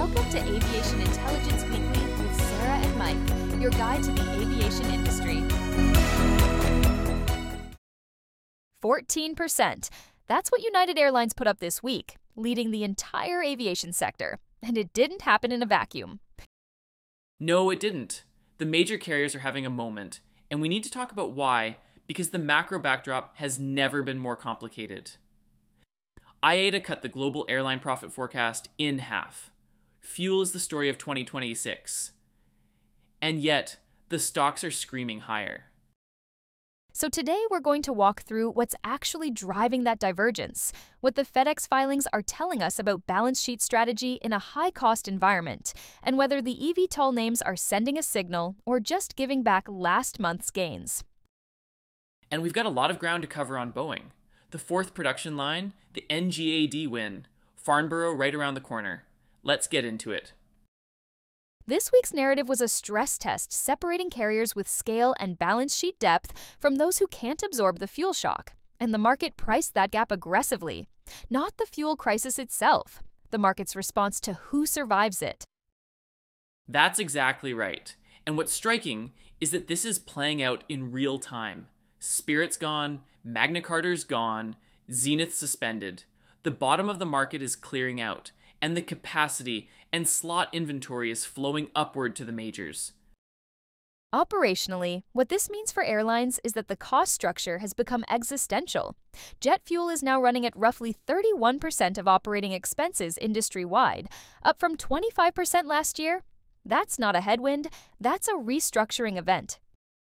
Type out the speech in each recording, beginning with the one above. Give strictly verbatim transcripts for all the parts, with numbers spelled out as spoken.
Welcome to Aviation Intelligence Weekly with Sarah and Mike, your guide to the aviation industry. fourteen percent. That's what United Airlines put up this week, leading the entire aviation sector. And it didn't happen in a vacuum. No, it didn't. The major carriers are having a moment, and we need to talk about why, because the macro backdrop has never been more complicated. I A T A cut the global airline profit forecast in half. Fuel is the story of twenty twenty-six. And yet, the stocks are screaming higher. So today we're going to walk through what's actually driving that divergence, what the FedEx filings are telling us about balance sheet strategy in a high-cost environment, and whether the eVTOL names are sending a signal or just giving back last month's gains. And we've got a lot of ground to cover on Boeing. The fourth production line, the N G A D win, Farnborough right around the corner. Let's get into it. This week's narrative was a stress test separating carriers with scale and balance sheet depth from those who can't absorb the fuel shock. And the market priced that gap aggressively. Not the fuel crisis itself, the market's response to who survives it. That's exactly right. And what's striking is that this is playing out in real time. Spirit's gone, Magna Carta's gone, Zenith suspended. The bottom of the market is clearing out, and the capacity and slot inventory is flowing upward to the majors. Operationally, what this means for airlines is that the cost structure has become existential. Jet fuel is now running at roughly thirty-one percent of operating expenses industry-wide, up from twenty-five percent last year. That's not a headwind, that's a restructuring event.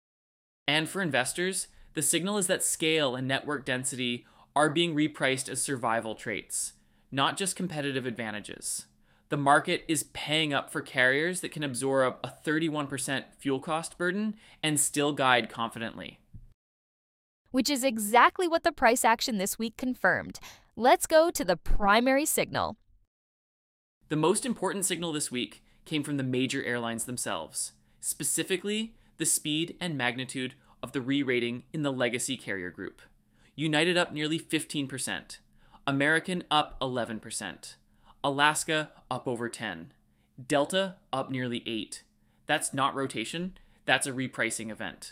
And for investors, the signal is that scale and network density are being repriced as survival traits, not just competitive advantages. The market is paying up for carriers that can absorb a thirty-one percent fuel cost burden and still guide confidently. Which is exactly what the price action this week confirmed. Let's go to the primary signal. The most important signal this week came from the major airlines themselves, specifically the speed and magnitude of the re-rating in the legacy carrier group. United up nearly fifteen percent. American up eleven percent. Alaska up over ten. Delta up nearly eight. That's not rotation, that's a repricing event.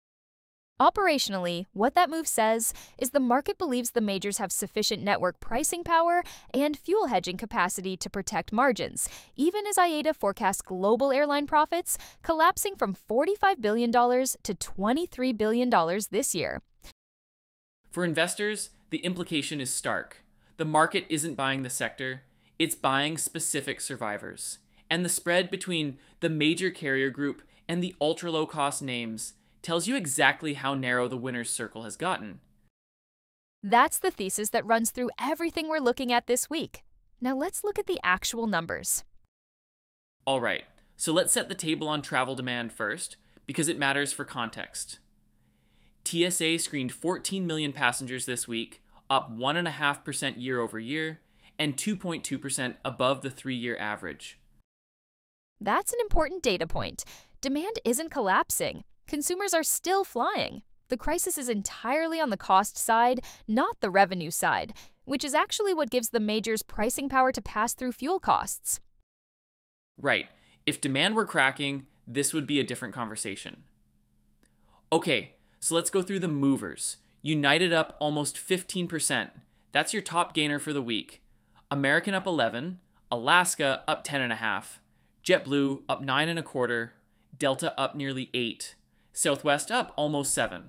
Operationally, what that move says is the market believes the majors have sufficient network pricing power and fuel hedging capacity to protect margins, even as I A T A forecasts global airline profits collapsing from forty-five billion dollars to twenty-three billion dollars this year. For investors, the implication is stark. The market isn't buying the sector, it's buying specific survivors. And the spread between the major carrier group and the ultra-low-cost names tells you exactly how narrow the winner's circle has gotten. That's the thesis that runs through everything we're looking at this week. Now let's look at the actual numbers. All right, so let's set the table on travel demand first, because it matters for context. T S A screened fourteen million passengers this week, up one point five percent year over year, and two point two percent above the three-year average. That's an important data point. Demand isn't collapsing. Consumers are still flying. The crisis is entirely on the cost side, not the revenue side, which is actually what gives the majors pricing power to pass through fuel costs. Right. If demand were cracking, this would be a different conversation. Okay, so let's go through the movers. United up almost fifteen percent. That's your top gainer for the week. American up eleven, Alaska up ten point five, JetBlue up nine and a quarter, Delta up nearly eight, Southwest up almost seven.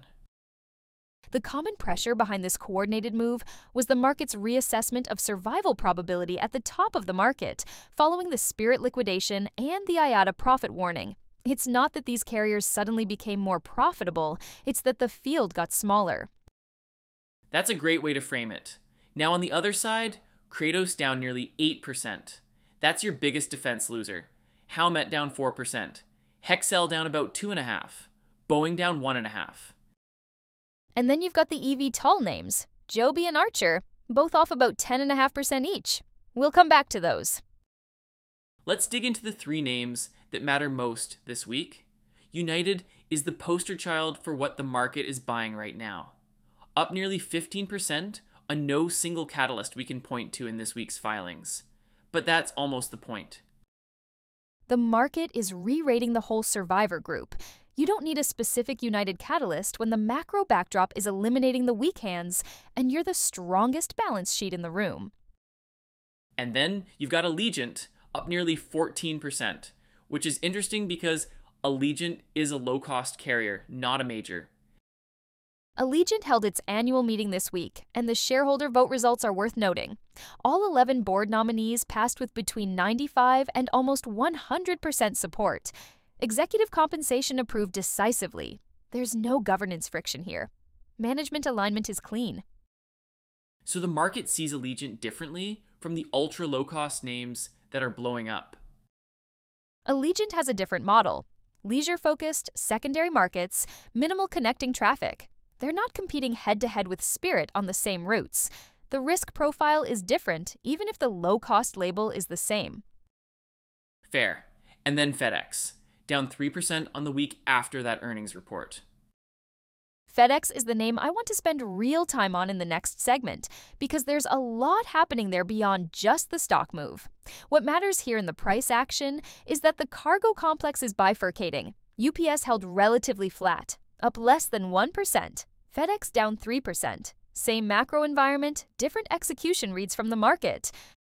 The common pressure behind this coordinated move was the market's reassessment of survival probability at the top of the market, following the Spirit liquidation and the I A T A profit warning. It's not that these carriers suddenly became more profitable, it's that the field got smaller. That's a great way to frame it. Now on the other side, Kratos down nearly eight percent. That's your biggest defense loser. Howmet down four percent. Hexcel down about two point five. Boeing down one point five. And then you've got the eVTOL names, Joby and Archer, both off about ten point five percent each. We'll come back to those. Let's dig into the three names that matter most this week. United is the poster child for what the market is buying right now. Up nearly fifteen percent, a no single catalyst we can point to in this week's filings. But that's almost the point. The market is re-rating the whole survivor group. You don't need a specific United catalyst when the macro backdrop is eliminating the weak hands and you're the strongest balance sheet in the room. And then you've got Allegiant up nearly fourteen percent, which is interesting because Allegiant is a low-cost carrier, not a major. Allegiant held its annual meeting this week, and the shareholder vote results are worth noting. All eleven board nominees passed with between ninety-five and almost one hundred percent support. Executive compensation approved decisively. There's no governance friction here. Management alignment is clean. So the market sees Allegiant differently from the ultra low-cost names that are blowing up. Allegiant has a different model. Leisure-focused, secondary markets, minimal connecting traffic. They're not competing head-to-head with Spirit on the same routes. The risk profile is different, even if the low-cost label is the same. Fair. And then FedEx, down three percent on the week after that earnings report. FedEx is the name I want to spend real time on in the next segment, because there's a lot happening there beyond just the stock move. What matters here in the price action is that the cargo complex is bifurcating. U P S held relatively flat, up less than one percent. FedEx down three percent. Same macro environment, different execution reads from the market.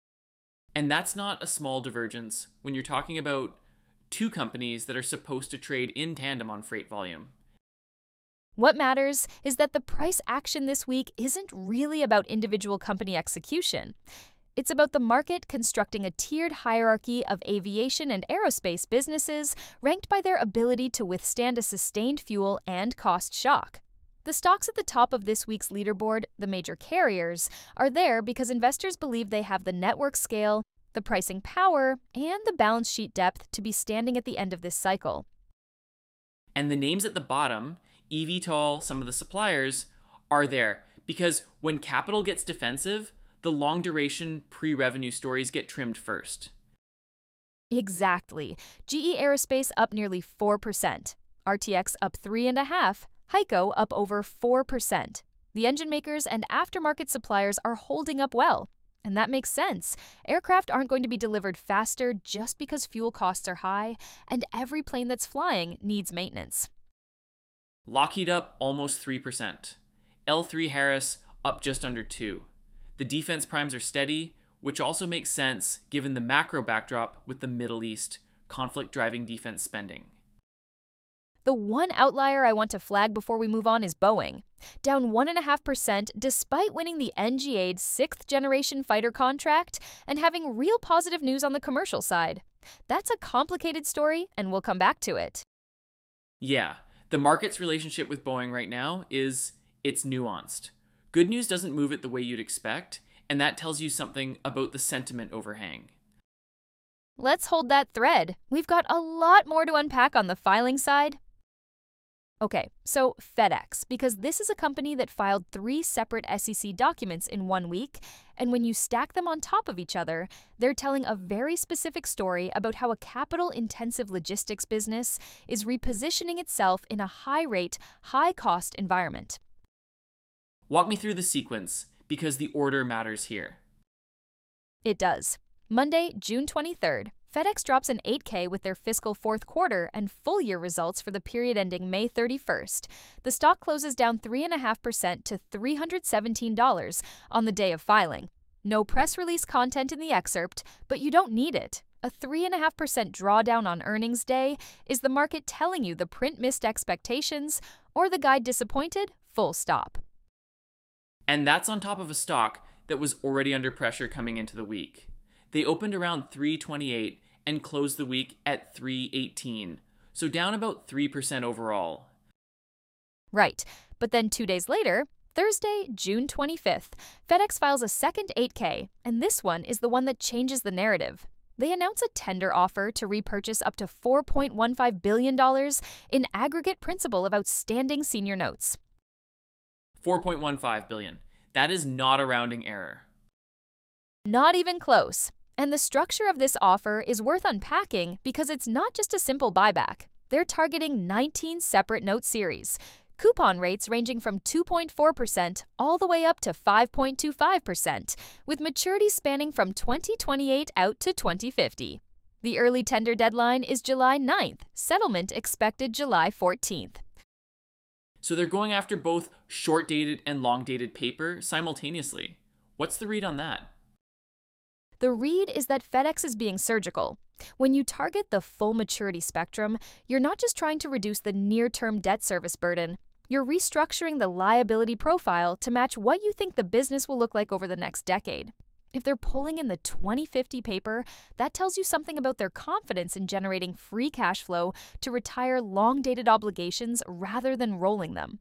And that's not a small divergence when you're talking about two companies that are supposed to trade in tandem on freight volume. What matters is that the price action this week isn't really about individual company execution. It's about the market constructing a tiered hierarchy of aviation and aerospace businesses ranked by their ability to withstand a sustained fuel and cost shock. The stocks at the top of this week's leaderboard, the major carriers, are there because investors believe they have the network scale, the pricing power, and the balance sheet depth to be standing at the end of this cycle. And the names at the bottom, eVTOL, some of the suppliers, are there because when capital gets defensive, the long-duration pre-revenue stories get trimmed first. Exactly. G E Aerospace up nearly four percent. R T X up three point five percent. HEICO up over four percent. The engine makers and aftermarket suppliers are holding up well. And that makes sense. Aircraft aren't going to be delivered faster just because fuel costs are high, and every plane that's flying needs maintenance. Lockheed up almost three percent. L three Harris up just under two percent. The defense primes are steady, which also makes sense given the macro backdrop with the Middle East, conflict driving defense spending. The one outlier I want to flag before we move on is Boeing, down one point five percent despite winning the N G A's sixth-generation fighter contract and having real positive news on the commercial side. That's a complicated story, and we'll come back to it. Yeah, the market's relationship with Boeing right now is it's nuanced. Good news doesn't move it the way you'd expect, and that tells you something about the sentiment overhang. Let's hold that thread. We've got a lot more to unpack on the filing side. Okay, so FedEx, because this is a company that filed three separate S E C documents in one week, and when you stack them on top of each other, they're telling a very specific story about how a capital-intensive logistics business is repositioning itself in a high-rate, high-cost environment. Walk me through the sequence, because the order matters here. It does. Monday, June twenty-third, FedEx drops an eight K with their fiscal fourth quarter and full year results for the period ending May thirty-first. The stock closes down three point five percent to three hundred seventeen dollars on the day of filing. No press release content in the excerpt, but you don't need it. A three point five percent drawdown on earnings day is the market telling you the print missed expectations or the guide disappointed, full stop. And that's on top of a stock that was already under pressure coming into the week. They opened around three twenty-eight and closed the week at three eighteen, so down about three percent overall. Right, but then two days later, Thursday, June twenty-fifth, FedEx files a second eight K, and this one is the one that changes the narrative. They announce a tender offer to repurchase up to four point one five billion dollars in aggregate principal of outstanding senior notes. four point one five billion dollars. That is not a rounding error. Not even close. And the structure of this offer is worth unpacking because it's not just a simple buyback. They're targeting nineteen separate note series, coupon rates ranging from two point four percent all the way up to five point two five percent, with maturity spanning from twenty twenty-eight out to twenty fifty. The early tender deadline is July ninth, settlement expected July fourteenth. So they're going after both short-dated and long-dated paper simultaneously. What's the read on that? The read is that FedEx is being surgical. When you target the full maturity spectrum, you're not just trying to reduce the near-term debt service burden, you're restructuring the liability profile to match what you think the business will look like over the next decade. If they're pulling in the twenty fifty paper, that tells you something about their confidence in generating free cash flow to retire long-dated obligations rather than rolling them.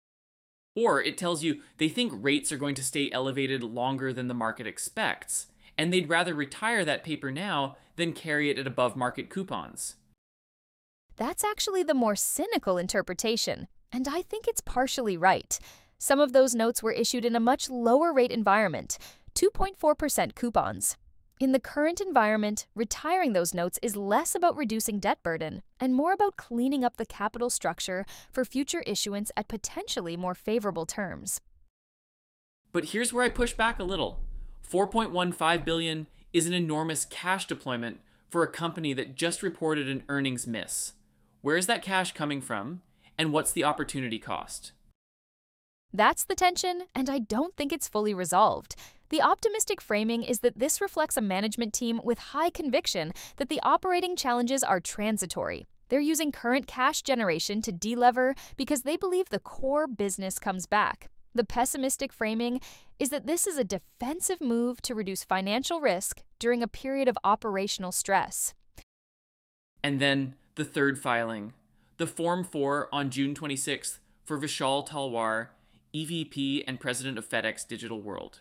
Or it tells you they think rates are going to stay elevated longer than the market expects, and they'd rather retire that paper now than carry it at above market coupons. That's actually the more cynical interpretation, and I think it's partially right. Some of those notes were issued in a much lower rate environment, two point four percent coupons. In the current environment, retiring those notes is less about reducing debt burden and more about cleaning up the capital structure for future issuance at potentially more favorable terms. But here's where I push back a little. four point one five billion dollars is an enormous cash deployment for a company that just reported an earnings miss. Where is that cash coming from, and what's the opportunity cost? That's the tension, and I don't think it's fully resolved. The optimistic framing is that this reflects a management team with high conviction that the operating challenges are transitory. They're using current cash generation to delever because they believe the core business comes back. The pessimistic framing is that this is a defensive move to reduce financial risk during a period of operational stress. And then the third filing, the Form four on June twenty-sixth for Vishal Talwar, E V P and President of FedEx Digital World.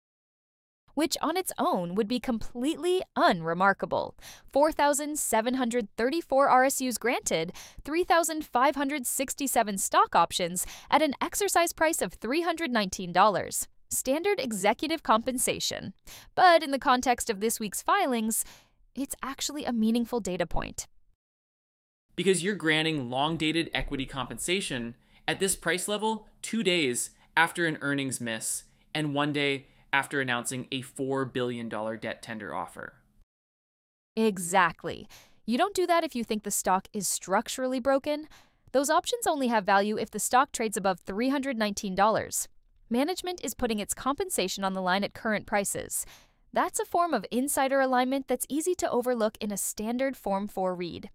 Which on its own would be completely unremarkable. four thousand seven hundred thirty-four R S Us granted, three thousand five hundred sixty-seven stock options at an exercise price of three hundred nineteen dollars. Standard executive compensation. But in the context of this week's filings, it's actually a meaningful data point. Because you're granting long-dated equity compensation at this price level two days after an earnings miss and one day after announcing a four billion dollars debt tender offer. Exactly. You don't do that if you think the stock is structurally broken. Those options only have value if the stock trades above three hundred nineteen dollars. Management is putting its compensation on the line at current prices. That's a form of insider alignment that's easy to overlook in a standard Form four read.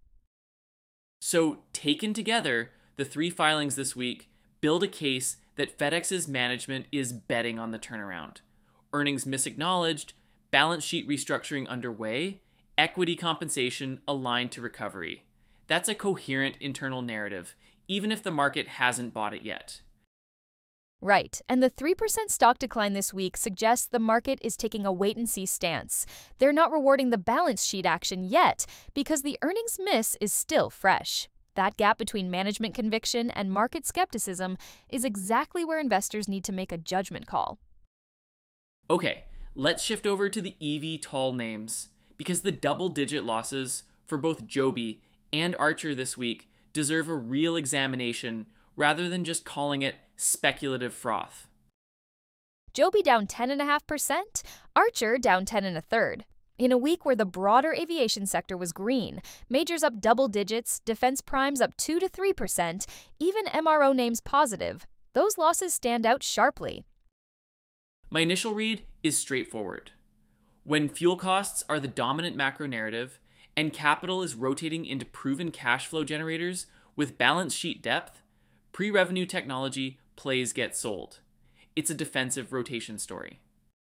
So, taken together, the three filings this week build a case that FedEx's management is betting on the turnaround. Earnings misacknowledged, balance sheet restructuring underway, equity compensation aligned to recovery. That's a coherent internal narrative, even if the market hasn't bought it yet. Right, and the three percent stock decline this week suggests the market is taking a wait-and-see stance. They're not rewarding the balance sheet action yet because the earnings miss is still fresh. That gap between management conviction and market skepticism is exactly where investors need to make a judgment call. Okay, let's shift over to the E V tall names, because the double-digit losses for both Joby and Archer this week deserve a real examination rather than just calling it speculative froth. Joby down ten point five percent, Archer down ten and a third. In a week where the broader aviation sector was green, majors up double digits, defense primes up two to three percent, even M R O names positive, those losses stand out sharply. My initial read is straightforward. When fuel costs are the dominant macro narrative and capital is rotating into proven cash flow generators with balance sheet depth, pre-revenue technology plays get sold. It's a defensive rotation story.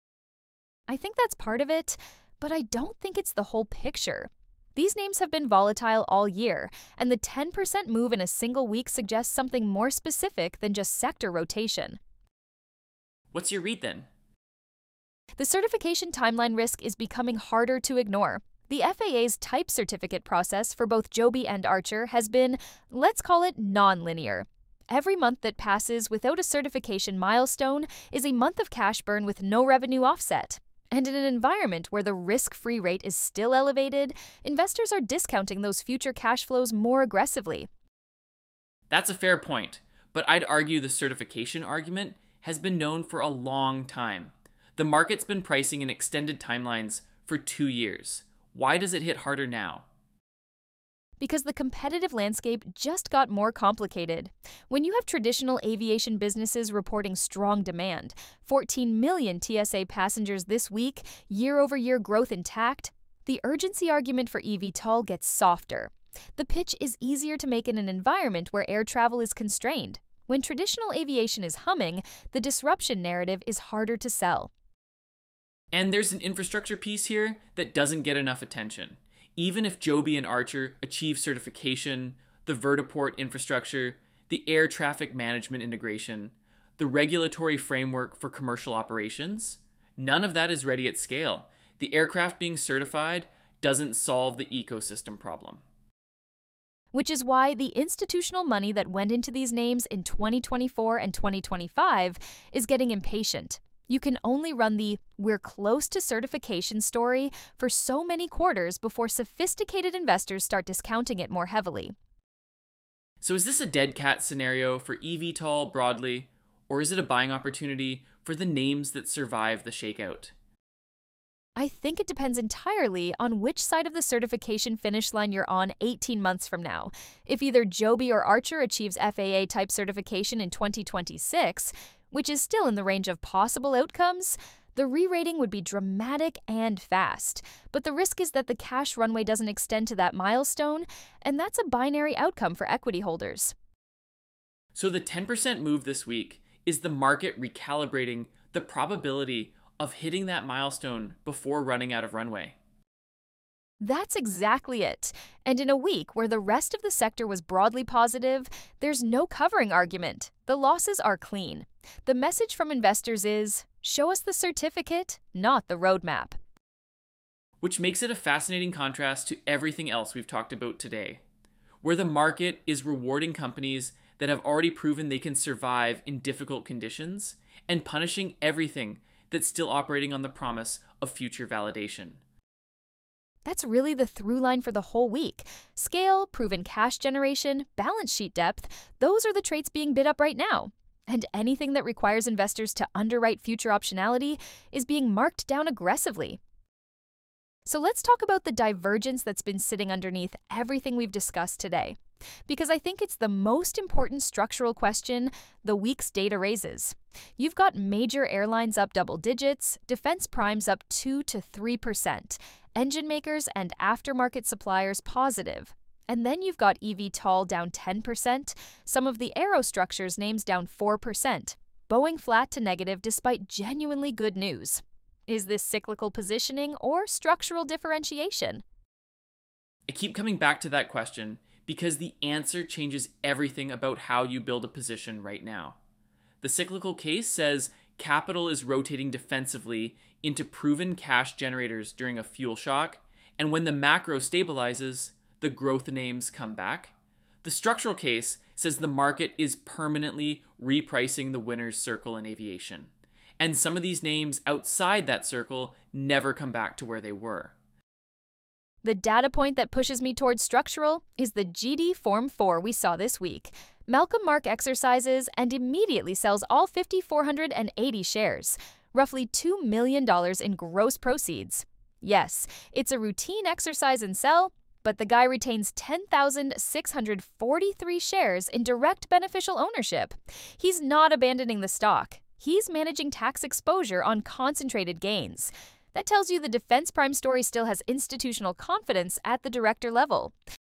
I think that's part of it, but I don't think it's the whole picture. These names have been volatile all year, and the ten percent move in a single week suggests something more specific than just sector rotation. What's your read then? The certification timeline risk is becoming harder to ignore. The F A A's type certificate process for both Joby and Archer has been, let's call it, non-linear. Every month that passes without a certification milestone is a month of cash burn with no revenue offset. And in an environment where the risk-free rate is still elevated, investors are discounting those future cash flows more aggressively. That's a fair point, but I'd argue the certification argument has been known for a long time. The market's been pricing in extended timelines for two years. Why does it hit harder now? Because the competitive landscape just got more complicated. When you have traditional aviation businesses reporting strong demand, fourteen million T S A passengers this week, year-over-year growth intact, the urgency argument for eVTOL gets softer. The pitch is easier to make in an environment where air travel is constrained. When traditional aviation is humming, the disruption narrative is harder to sell. And there's an infrastructure piece here that doesn't get enough attention. Even if Joby and Archer achieve certification, the vertiport infrastructure, the air traffic management integration, the regulatory framework for commercial operations, none of that is ready at scale. The aircraft being certified doesn't solve the ecosystem problem. Which is why the institutional money that went into these names in twenty twenty-four and twenty twenty-five is getting impatient. You can only run the "we're close to certification" story for so many quarters before sophisticated investors start discounting it more heavily. So is this a dead cat scenario for eVTOL broadly, or is it a buying opportunity for the names that survive the shakeout? I think it depends entirely on which side of the certification finish line you're on eighteen months from now. If either Joby or Archer achieves F A A-type certification in twenty twenty-six, which is still in the range of possible outcomes, the re-rating would be dramatic and fast. But the risk is that the cash runway doesn't extend to that milestone, and that's a binary outcome for equity holders. So the ten percent move this week is the market recalibrating the probability of hitting that milestone before running out of runway. That's exactly it. And in a week where the rest of the sector was broadly positive, there's no covering argument. The losses are clean. The message from investors is, show us the certificate, not the roadmap. Which makes it a fascinating contrast to everything else we've talked about today, where the market is rewarding companies that have already proven they can survive in difficult conditions and punishing everything that's still operating on the promise of future validation. That's really the through line for the whole week. Scale, proven cash generation, balance sheet depth, those are the traits being bid up right now. And anything that requires investors to underwrite future optionality is being marked down aggressively. So let's talk about the divergence that's been sitting underneath everything we've discussed today, because I think it's the most important structural question the week's data raises. You've got major airlines up double digits, defense primes up two to three percent, engine makers and aftermarket suppliers positive. And then you've got eVTOL down ten percent, some of the aerostructures names down four percent, Boeing flat to negative despite genuinely good news. Is this cyclical positioning or structural differentiation? I keep coming back to that question because the answer changes everything about how you build a position right now. The cyclical case says capital is rotating defensively into proven cash generators during a fuel shock, and when the macro stabilizes, the growth names come back. The structural case says the market is permanently repricing the winner's circle in aviation, and some of these names outside that circle never come back to where they were. The data point that pushes me towards structural is the G D Form four we saw this week. Malcolm Mark exercises and immediately sells all five thousand four hundred eighty shares, roughly two million dollars in gross proceeds. Yes, it's a routine exercise and sell, but the guy retains ten thousand six hundred forty-three shares in direct beneficial ownership. He's not abandoning the stock. He's managing tax exposure on concentrated gains. That tells you the defense prime story still has institutional confidence at the director level.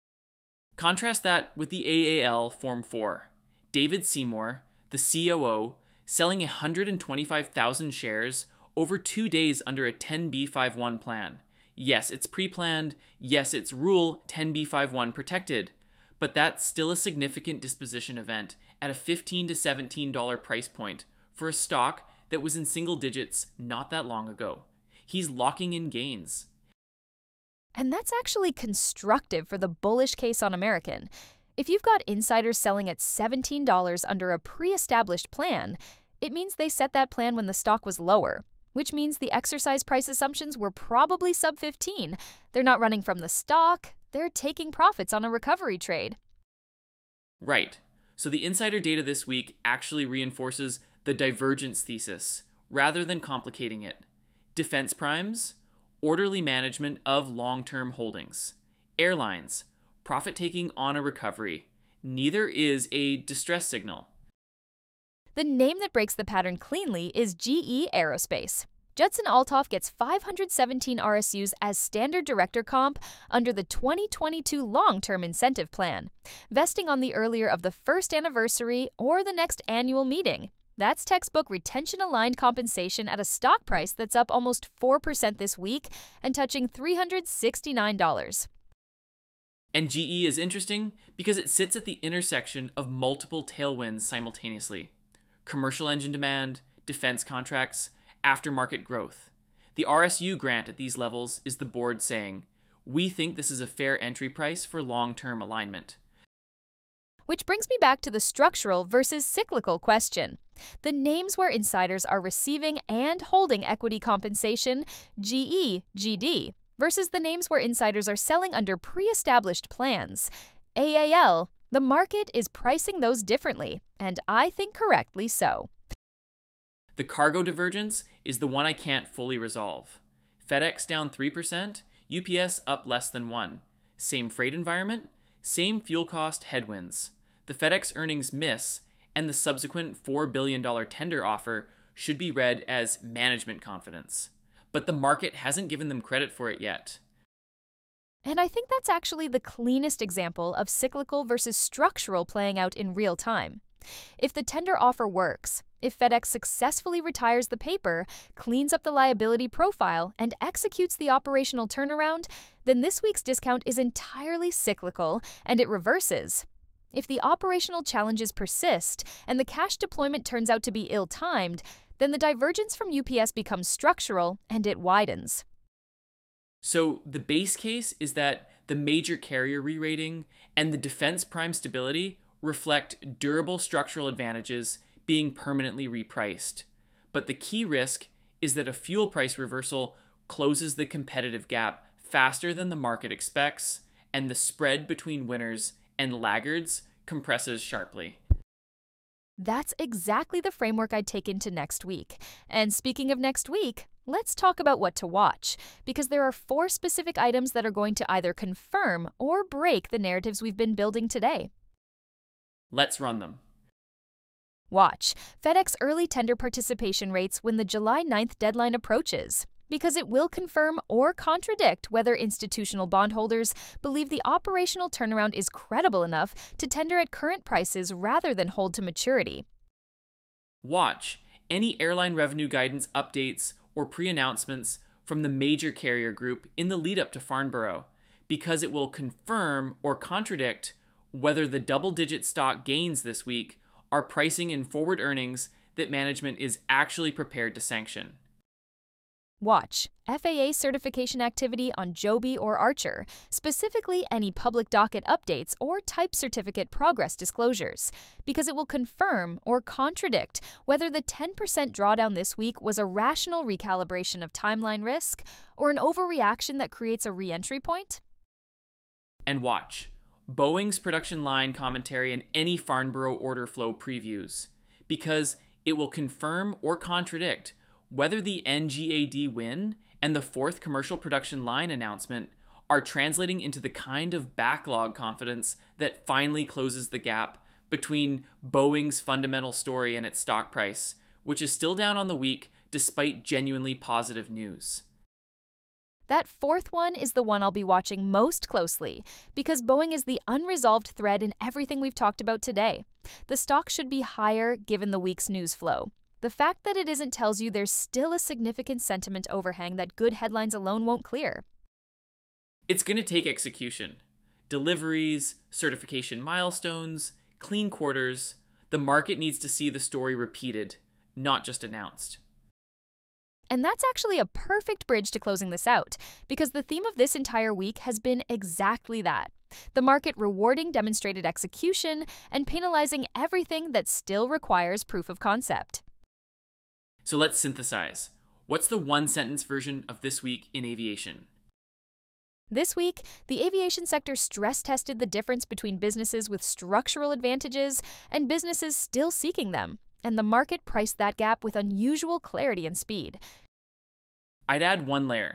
Contrast that with the A A L Form four. David Seymour, the C O O, selling one hundred twenty-five thousand shares over two days under a ten B fifty-one plan. Yes, it's pre-planned. Yes, it's Rule ten B fifty-one protected. But that's still a significant disposition event at a fifteen to seventeen dollars price point for a stock that was in single digits not that long ago. He's locking in gains. And that's actually constructive for the bullish case on American. If you've got insiders selling at seventeen dollars under a pre-established plan, it means they set that plan when the stock was lower, which means the exercise price assumptions were probably sub fifteen. They're not running from the stock, they're taking profits on a recovery trade. Right. So the insider data this week actually reinforces the divergence thesis rather than complicating it. Defense primes, orderly management of long-term holdings. Airlines, profit-taking on a recovery. Neither is a distress signal. The name that breaks the pattern cleanly is G E Aerospace. Judson Althoff gets five hundred seventeen R S Us as standard director comp under the twenty twenty-two long-term incentive plan, vesting on the earlier of the first anniversary or the next annual meeting. That's textbook retention-aligned compensation at a stock price that's up almost four percent this week and touching three hundred sixty-nine dollars. And G E is interesting because it sits at the intersection of multiple tailwinds simultaneously. Commercial engine demand, defense contracts, aftermarket growth. The R S U grant at these levels is the board saying, we think this is a fair entry price for long-term alignment. Which brings me back to the structural versus cyclical question. The names where insiders are receiving and holding equity compensation, G E, G D, versus the names where insiders are selling under pre-established plans, A A L. The market is pricing those differently, and I think correctly so. The cargo divergence is the one I can't fully resolve. FedEx down three percent, U P S up less than one. Same freight environment, same fuel cost headwinds. The FedEx earnings miss, and the subsequent four billion dollars tender offer should be read as management confidence. But the market hasn't given them credit for it yet. And I think that's actually the cleanest example of cyclical versus structural playing out in real time. If the tender offer works, if FedEx successfully retires the paper, cleans up the liability profile, and executes the operational turnaround, then this week's discount is entirely cyclical and it reverses. If the operational challenges persist and the cash deployment turns out to be ill-timed, then the divergence from U P S becomes structural and it widens. So the base case is that the major carrier re-rating and the defense prime stability reflect durable structural advantages being permanently repriced. But the key risk is that a fuel price reversal closes the competitive gap faster than the market expects, and the spread between winners and laggards compresses sharply. That's exactly the framework I'd take into next week. And speaking of next week, let's talk about what to watch, because there are four specific items that are going to either confirm or break the narratives we've been building today. Let's run them. Watch FedEx early tender participation rates when the July ninth deadline approaches, because it will confirm or contradict whether institutional bondholders believe the operational turnaround is credible enough to tender at current prices rather than hold to maturity. Watch any airline revenue guidance updates or pre-announcements from the major carrier group in the lead-up to Farnborough, because it will confirm or contradict whether the double-digit stock gains this week are pricing in forward earnings that management is actually prepared to sanction. Watch F A A certification activity on Joby or Archer, specifically any public docket updates or type certificate progress disclosures, because it will confirm or contradict whether the ten percent drawdown this week was a rational recalibration of timeline risk or an overreaction that creates a re-entry point. And watch Boeing's production line commentary and any Farnborough order flow previews, because it will confirm or contradict whether the N G A D win and the fourth commercial production line announcement are translating into the kind of backlog confidence that finally closes the gap between Boeing's fundamental story and its stock price, which is still down on the week despite genuinely positive news. That fourth one is the one I'll be watching most closely, because Boeing is the unresolved thread in everything we've talked about today. The stock should be higher given the week's news flow. The fact that it isn't tells you there's still a significant sentiment overhang that good headlines alone won't clear. It's going to take execution. Deliveries, certification milestones, clean quarters. The market needs to see the story repeated, not just announced. And that's actually a perfect bridge to closing this out, because the theme of this entire week has been exactly that. The market rewarding demonstrated execution and penalizing everything that still requires proof of concept. So let's synthesize. What's the one-sentence version of this week in aviation? This week, the aviation sector stress-tested the difference between businesses with structural advantages and businesses still seeking them, and the market priced that gap with unusual clarity and speed. I'd add one layer.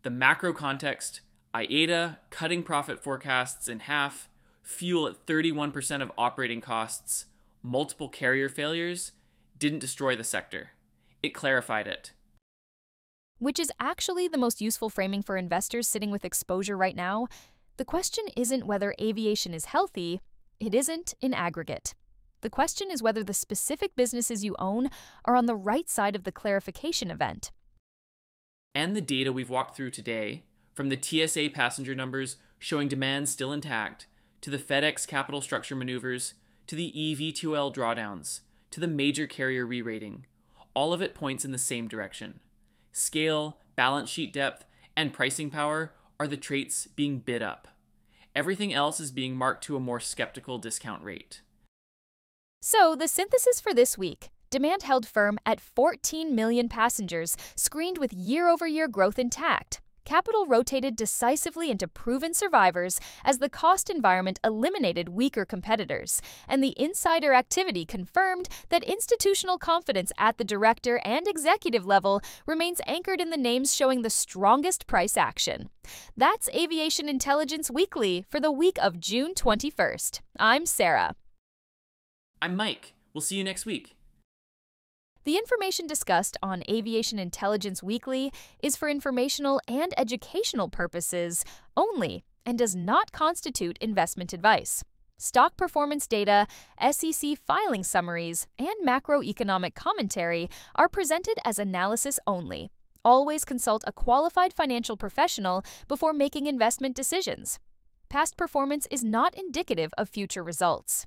the macro context, I A T A cutting profit forecasts in half, fuel at thirty-one percent of operating costs, multiple carrier failures, didn't destroy the sector. It clarified it. Which is actually the most useful framing for investors sitting with exposure right now. The question isn't whether aviation is healthy, it isn't in aggregate. The question is whether the specific businesses you own are on the right side of the clarification event. And the data we've walked through today, from the T S A passenger numbers showing demand still intact, to the FedEx capital structure maneuvers, to the E V two L drawdowns, to the major carrier re-rating, all of it points in the same direction. Scale, balance sheet depth, and pricing power are the traits being bid up. Everything else is being marked to a more skeptical discount rate. So, the synthesis for this week. Demand held firm at fourteen million passengers, screened with year-over-year growth intact. Capital rotated decisively into proven survivors as the cost environment eliminated weaker competitors, and the insider activity confirmed that institutional confidence at the director and executive level remains anchored in the names showing the strongest price action. That's Aviation Intelligence Weekly for the week of June twenty-first. I'm Sarah. I'm Mike. We'll see you next week. The information discussed on Aviation Intelligence Weekly is for informational and educational purposes only and does not constitute investment advice. Stock performance data, S E C filing summaries, and macroeconomic commentary are presented as analysis only. Always consult a qualified financial professional before making investment decisions. Past performance is not indicative of future results.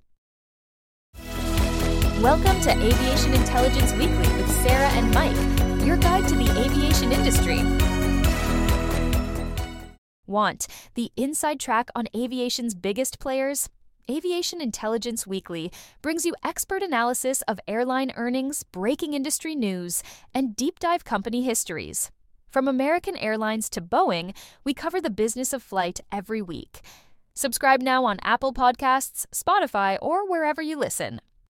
Welcome to Aviation Intelligence Weekly with Sarah and Mike, your guide to the aviation industry. Want the inside track on aviation's biggest players? Aviation Intelligence Weekly brings you expert analysis of airline earnings, breaking industry news, and deep dive company histories. From American Airlines to Boeing, we cover the business of flight every week. Subscribe now on Apple Podcasts, Spotify, or wherever you listen.